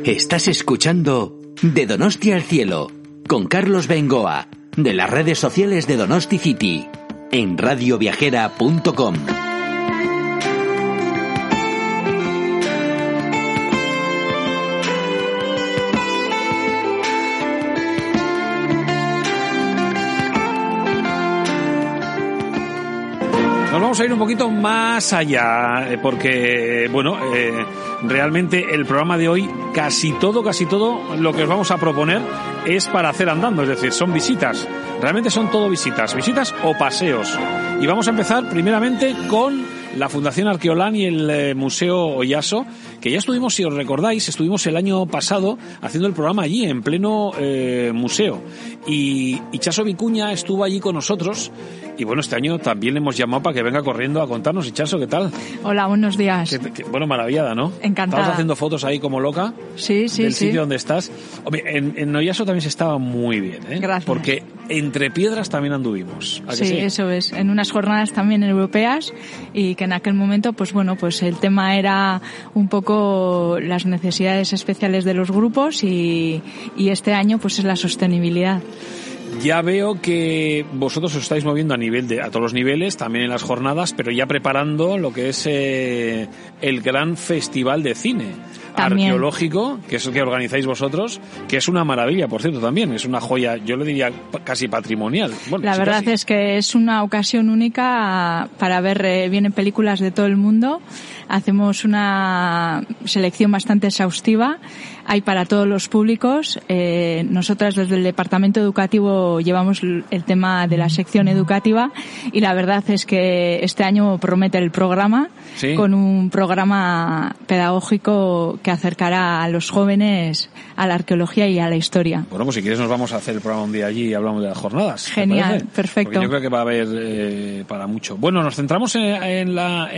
Estás escuchando De Donostia al Cielo, con Carlos Bengoa, de las redes sociales de Donosti City, en radioviajera.com. Nos vamos a ir un poquito más allá, porque, realmente el programa de hoy, casi todo lo que os vamos a proponer es para hacer andando, es decir, son visitas. Realmente son todo visitas o paseos. Y vamos a empezar primeramente con la Fundación Arqueolán y el Museo Oyaso, que ya estuvimos, si os recordáis, el año pasado haciendo el programa allí, en pleno museo. Y Chaso Vicuña estuvo allí con nosotros. Y bueno, este año también le hemos llamado para que venga corriendo a contarnos. Y Chaso, ¿qué tal? Hola, buenos días. Maravillada, ¿no? Encantada. ¿Estabas haciendo fotos ahí como loca? Sí. Del sitio donde estás. Hombre, en Oyaso también se estaba muy bien, ¿eh? Gracias. Porque entre piedras también anduvimos. ¿A que sí? Eso es. En unas jornadas también europeas, y que en aquel momento, pues el tema era un poco las necesidades especiales de los grupos, y este año pues es la sostenibilidad. Ya veo que vosotros os estáis moviendo a todos los niveles, también en las jornadas, pero ya preparando lo que es el gran festival de cine también arqueológico, que es el que organizáis vosotros, que es una maravilla, por cierto, también. Es una joya, yo le diría casi patrimonial. La verdad es que es una ocasión única para ver, vienen películas de todo el mundo. Hacemos una selección bastante exhaustiva, hay para todos los públicos. Nosotras desde el Departamento Educativo llevamos el tema de la sección educativa, y la verdad es que este año promete el programa, ¿sí?, con un programa pedagógico que acercará a los jóvenes a la arqueología y a la historia. Bueno, pues si quieres nos vamos a hacer el programa un día allí y hablamos de las jornadas. Genial, perfecto. Porque yo creo que va a haber para mucho. Bueno, nos centramos en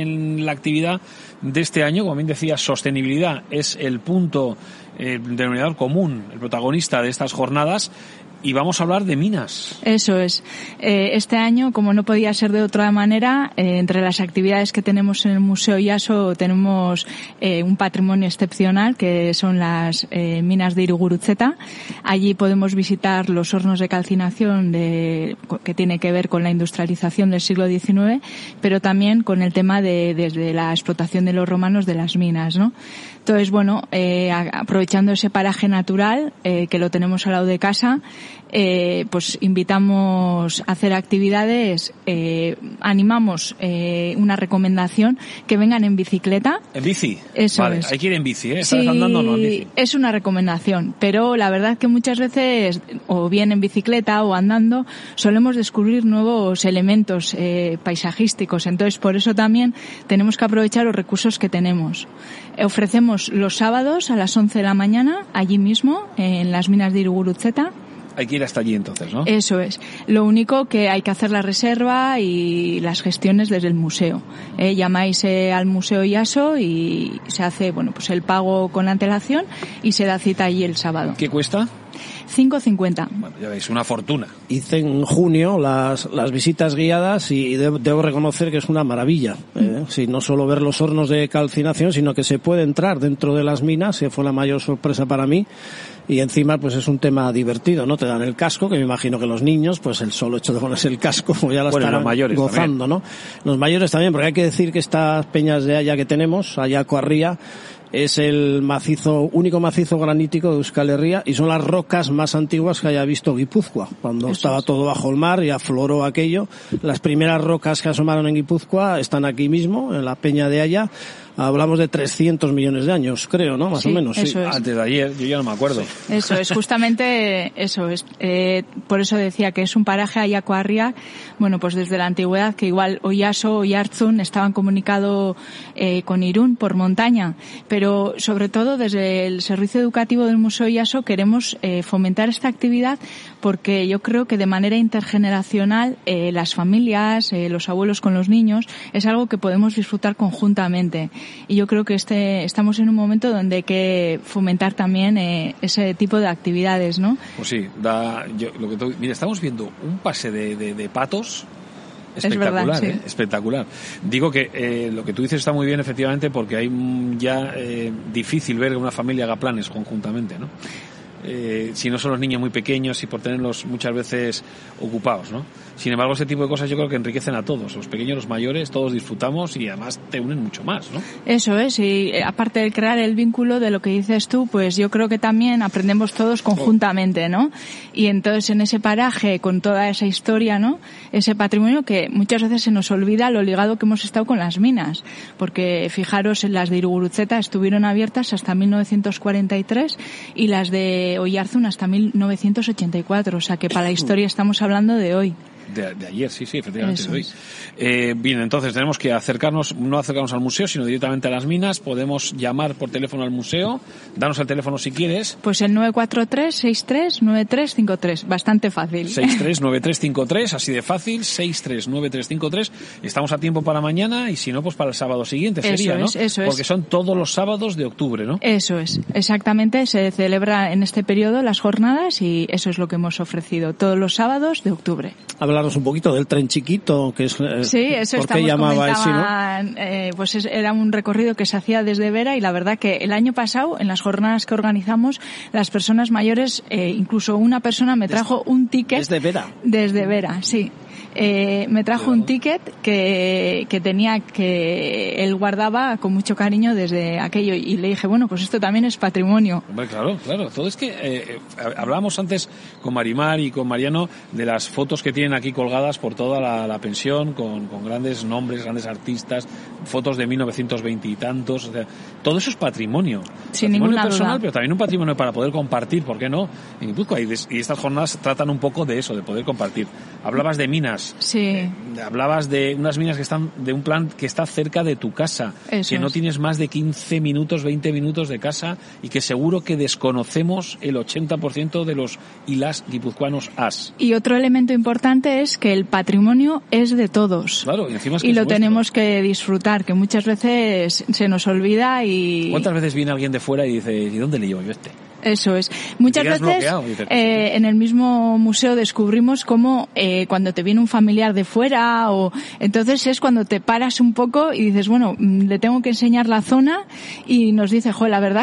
la actividad de este año. Como bien decía, sostenibilidad es el punto denominador común, el protagonista de estas jornadas. Y vamos a hablar de minas. Eso es. Este año, como no podía ser de otra manera, entre las actividades que tenemos en el Museo Oyaso tenemos un patrimonio excepcional, que son las minas de Irigorutzeta. Allí podemos visitar los hornos de calcinación que tiene que ver con la industrialización del siglo XIX, pero también con el tema desde la explotación de los romanos de las minas, ¿no? Entonces, aprovechando ese paraje natural, que lo tenemos al lado de casa, pues invitamos a hacer actividades, animamos una recomendación, que vengan en bicicleta. ¿En bici? Eso vale, es. Hay que ir en bici, ¿eh? Sí, andando o no en bici. Es una recomendación, pero la verdad que muchas veces, o bien en bicicleta o andando, solemos descubrir nuevos elementos paisajísticos. Entonces, por eso también tenemos que aprovechar los recursos que tenemos. Ofrecemos los sábados a las 11 de la mañana, allí mismo, en las minas de Irigorutzeta. Hay que ir hasta allí entonces, ¿no? Eso es. Lo único que hay que hacer la reserva y las gestiones desde el museo. Llamáis al Museo Oyaso y se hace, el pago con antelación y se da cita allí el sábado. ¿Qué cuesta? 5,50. Bueno, ya veis, una fortuna. Hice en junio las visitas guiadas y debo reconocer que es una maravilla. Sí, no solo ver los hornos de calcinación, sino que se puede entrar dentro de las minas, que fue la mayor sorpresa para mí. Y encima, pues es un tema divertido, ¿no? Te dan el casco, que me imagino que los niños, pues el solo hecho de ponerse el casco, pues ya la estarán gozando, también, ¿no? Los mayores también, porque hay que decir que estas peñas de Haya que tenemos, Ayaco Arría, es el único macizo granítico de Euskal Herria, y son las rocas más antiguas que haya visto Guipúzcoa. Cuando estaba todo bajo el mar y afloró aquello, las primeras rocas que asomaron en Guipúzcoa están aquí mismo, en la peña de Haya. Hablamos de 300 millones de años, creo, ¿no? Más o menos. Sí. Es. Antes de ayer, yo ya no me acuerdo. Sí. Eso es, justamente eso es. Por eso decía que es un paraje Ayaco Arria, pues desde la antigüedad, que igual Oyaso y Arzun estaban comunicados con Irún por montaña, pero sobre todo desde el servicio educativo del Museo Oyaso queremos fomentar esta actividad, porque yo creo que de manera intergeneracional las familias, los abuelos con los niños, es algo que podemos disfrutar conjuntamente. Y yo creo que estamos en un momento donde hay que fomentar también ese tipo de actividades, ¿no? Pues sí, mira, estamos viendo un pase de patos es verdad. Sí. Espectacular. Digo que lo que tú dices está muy bien, efectivamente, porque hay ya difícil ver que una familia haga planes conjuntamente, ¿no? Si no son los niños muy pequeños y por tenerlos muchas veces ocupados, ¿no? Sin embargo, ese tipo de cosas yo creo que enriquecen a todos, los pequeños, los mayores, todos disfrutamos y además te unen mucho más, ¿no? Eso es, y aparte de crear el vínculo de lo que dices tú, pues yo creo que también aprendemos todos conjuntamente, ¿no? Y entonces en ese paraje, con toda esa historia, ¿no? Ese patrimonio que muchas veces se nos olvida lo ligado que hemos estado con las minas, porque fijaros, las de Irigorutzeta estuvieron abiertas hasta 1943 y las de Oyarzun hasta 1984, o sea que para la historia estamos hablando de hoy. De ayer, sí, efectivamente, de hoy. Bien, entonces tenemos que no acercarnos al museo, sino directamente a las minas. Podemos llamar por teléfono al museo. Danos el teléfono si quieres. Pues el 943-639353. Bastante fácil. 639353, así de fácil. 639353. Estamos a tiempo para mañana y si no, pues para el sábado siguiente sería, ¿no? Eso es. Porque son todos los sábados de octubre, ¿no? Eso es, exactamente. Se celebra en este periodo las jornadas y eso es lo que hemos ofrecido todos los sábados de octubre. Hablaros un poquito del tren chiquito, que es sí, eso ¿por qué llamaba así, no? Pues era un recorrido que se hacía desde Vera y la verdad que el año pasado en las jornadas que organizamos las personas mayores, incluso una persona me trajo un ticket desde Vera, sí. Me trajo un ticket que tenía, que él guardaba con mucho cariño desde aquello y le dije, bueno, pues esto también es patrimonio. Hombre, claro. Todo es que hablábamos antes con Marimar y con Mariano de las fotos que tienen aquí colgadas por toda la pensión con grandes nombres, grandes artistas, fotos de 1920 y tantos, o sea, todo eso es patrimonio. Sin patrimonio ninguna personal, duda. pero también un patrimonio para poder compartir, ¿por qué no? En Guipúzcoa, y estas jornadas tratan un poco de eso, de poder compartir. Hablabas de minas. Sí. Hablabas de unas minas que están, de un plan que está cerca de tu casa, eso que no es. tienes más de 15 minutos, 20 minutos de casa y que seguro que desconocemos el 80% de los y las guipuzcoanos as. Y otro elemento importante es que el patrimonio es de todos. Claro, y encima es que y es lo vuestro. tenemos que disfrutar, que muchas veces se nos olvida y... ¿Cuántas veces viene alguien de fuera y dice, ¿y dónde le llevo yo este? Eso es. Muchas veces en el mismo museo descubrimos cómo cuando te viene un familiar de fuera entonces es cuando te paras un poco y dices, bueno, le tengo que enseñar la zona y nos dice, la verdad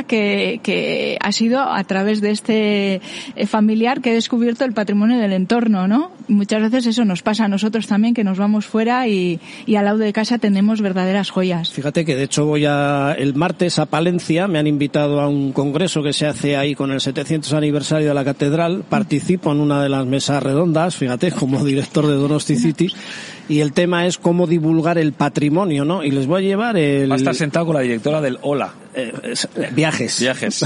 que ha sido a través de este familiar que he descubierto el patrimonio del entorno, ¿no? Muchas veces eso nos pasa a nosotros también, que nos vamos fuera y al lado de casa tenemos verdaderas joyas. Fíjate que de hecho voy el martes a Palencia, me han invitado a un congreso que se hace ahí con el 700 aniversario de la catedral, participo en una de las mesas redondas, fíjate, como director de Donosti City, y el tema es cómo divulgar el patrimonio, ¿no? Y les voy a llevar Va a estar sentado con la directora del Ola. Viajes.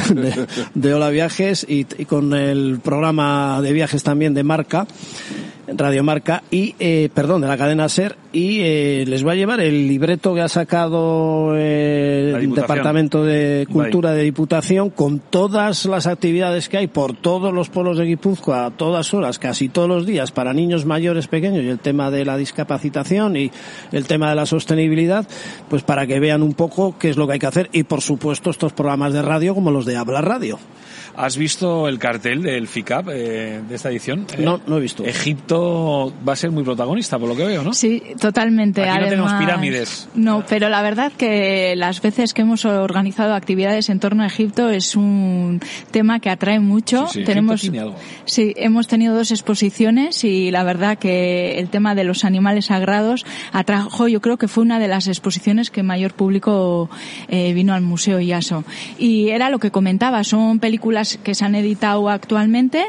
De Ola Viajes y con el programa de viajes también de Marca, Radio Marca y, de la cadena SER, y les va a llevar el libreto que ha sacado el Departamento de Cultura de Diputación con todas las actividades que hay por todos los pueblos de Guipúzcoa a todas horas, casi todos los días, para niños, mayores, pequeños, y el tema de la discapacitación y el tema de la sostenibilidad, pues para que vean un poco qué es lo que hay que hacer y por supuesto estos programas de radio como los de Habla Radio. ¿Has visto el cartel del FICAP de esta edición? No he visto. Egipto va a ser muy protagonista, por lo que veo, ¿no? Sí, totalmente. Aquí no Además, tenemos pirámides. No, pero la verdad que las veces que hemos organizado actividades en torno a Egipto es un tema que atrae mucho. Sí, Egipto tiene algo. Sí, hemos tenido 2 exposiciones y la verdad que el tema de los animales sagrados atrajo, yo creo que fue una de las exposiciones que mayor público vino al Museo IASO. Y era lo que comentaba, son películas que se han editado actualmente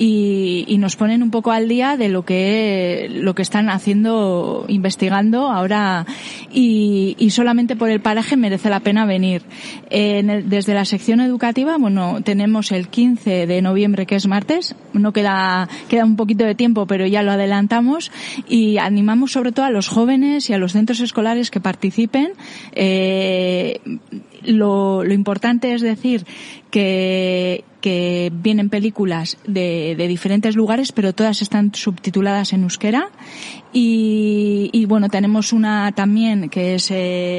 y nos ponen un poco al día de lo que están haciendo, investigando ahora y solamente por el paraje merece la pena venir. Desde la sección educativa, tenemos el 15 de noviembre, que es martes, no queda un poquito de tiempo, pero ya lo adelantamos y animamos sobre todo a los jóvenes y a los centros escolares que participen. Lo importante es decir que que vienen películas de diferentes lugares, pero todas están subtituladas en euskera. Y bueno, tenemos una también que es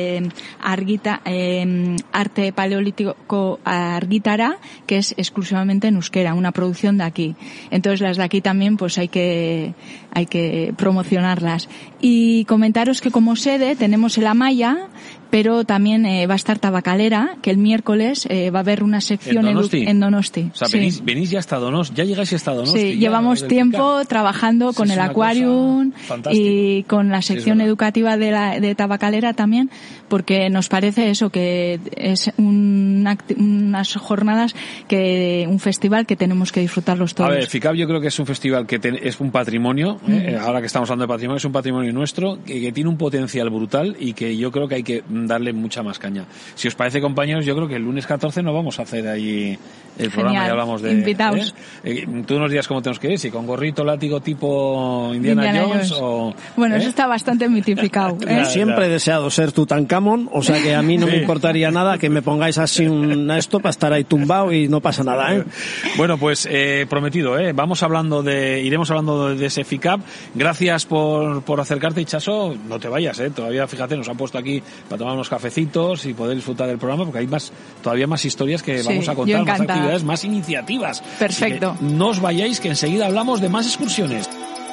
Arte Paleolítico Argitara, que es exclusivamente en euskera, una producción de aquí. Entonces las de aquí también pues hay que promocionarlas. Y comentaros que como sede tenemos el Amaya, pero también va a estar Tabacalera, que el miércoles va a haber una sección en Donosti. O sea, sí. venís ya hasta Donosti, ya llegáis hasta Donosti. Sí, llevamos tiempo trabajando con el Aquarium y con la sección educativa de Tabacalera también, porque nos parece eso, que es unas jornadas, un festival que tenemos que disfrutarlos todos. A ver, FICAP yo creo que es un festival que es un patrimonio, ahora que estamos hablando de patrimonio, es un patrimonio nuestro, que tiene un potencial brutal y que yo creo que hay que darle mucha más caña. Si os parece, compañeros, yo creo que el lunes 14 nos vamos a hacer ahí el programa y hablamos de... Invitados. Tú nos dirás cómo tenemos que ir, si con gorrito, látigo tipo Indiana Jones o... Bueno, eso está bastante mitificado. Siempre he deseado ser Tutankamón, o sea que a mí no me importaría nada que me pongáis así esto para estar ahí tumbado y no pasa nada, ¿eh? Bueno, pues prometido, iremos hablando de ese FICAP. Gracias por acercarte, Itxaso. No te vayas, todavía, fíjate, nos han puesto aquí para tomar unos cafecitos y poder disfrutar del programa, porque hay todavía más historias que vamos a contar, más actividades, más iniciativas. Perfecto. No os vayáis, que enseguida hablamos de más excursiones.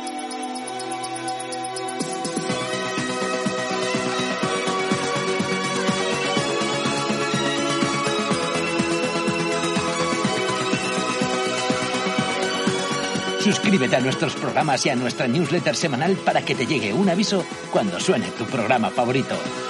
Suscríbete a nuestros programas y a nuestra newsletter semanal para que te llegue un aviso cuando suene tu programa favorito.